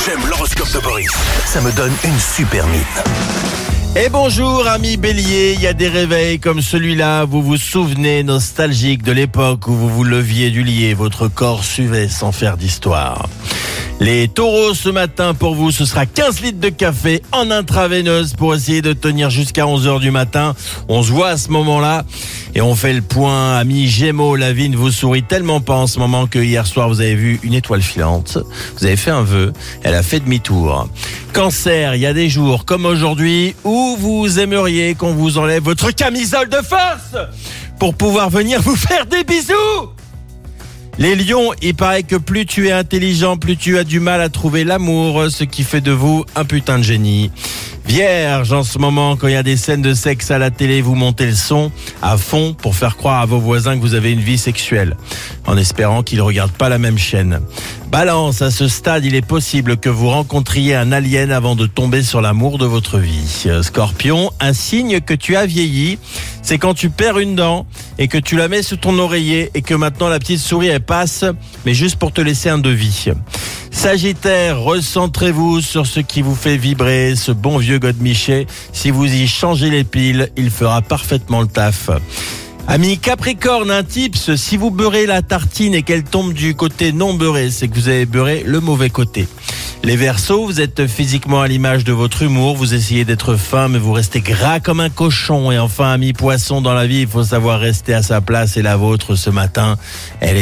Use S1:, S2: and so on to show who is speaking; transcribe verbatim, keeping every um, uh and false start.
S1: J'aime l'horoscope de Boris. Ça me donne une super mine.
S2: Et bonjour amis Bélier, il y a des réveils comme celui-là, vous vous souvenez nostalgique de l'époque où vous vous leviez du lit et votre corps suivait sans faire d'histoire. Les taureaux, ce matin pour vous, ce sera quinze litres de café en intraveineuse pour essayer de tenir jusqu'à onze heures du matin. On se voit à ce moment-là et on fait le point. Amis Gémeaux, la vie ne vous sourit tellement pas en ce moment que hier soir vous avez vu une étoile filante. Vous avez fait un vœu, elle a fait demi-tour. Cancer, il y a des jours comme aujourd'hui où vous aimeriez qu'on vous enlève votre camisole de force pour pouvoir venir vous faire des bisous. Les lions, il paraît que plus tu es intelligent, plus tu as du mal à trouver l'amour, ce qui fait de vous un putain de génie. Vierge, en ce moment, quand il y a des scènes de sexe à la télé, vous montez le son à fond pour faire croire à vos voisins que vous avez une vie sexuelle, en espérant qu'ils ne regardent pas la même chaîne. Balance, à ce stade, il est possible que vous rencontriez un alien avant de tomber sur l'amour de votre vie. Scorpion, un signe que tu as vieilli, c'est quand tu perds une dent et que tu la mets sous ton oreiller et que maintenant la petite souris elle passe, mais juste pour te laisser un devis. Sagittaire, recentrez-vous sur ce qui vous fait vibrer, ce bon vieux Godemiché. Si vous y changez les piles, il fera parfaitement le taf. Ami Capricorne, un tips, si vous beurrez la tartine et qu'elle tombe du côté non beurré, c'est que vous avez beurré le mauvais côté. Les Verseaux, vous êtes physiquement à l'image de votre humour, vous essayez d'être fin mais vous restez gras comme un cochon. Et enfin, ami Poisson, dans la vie, il faut savoir rester à sa place et la vôtre ce matin, elle est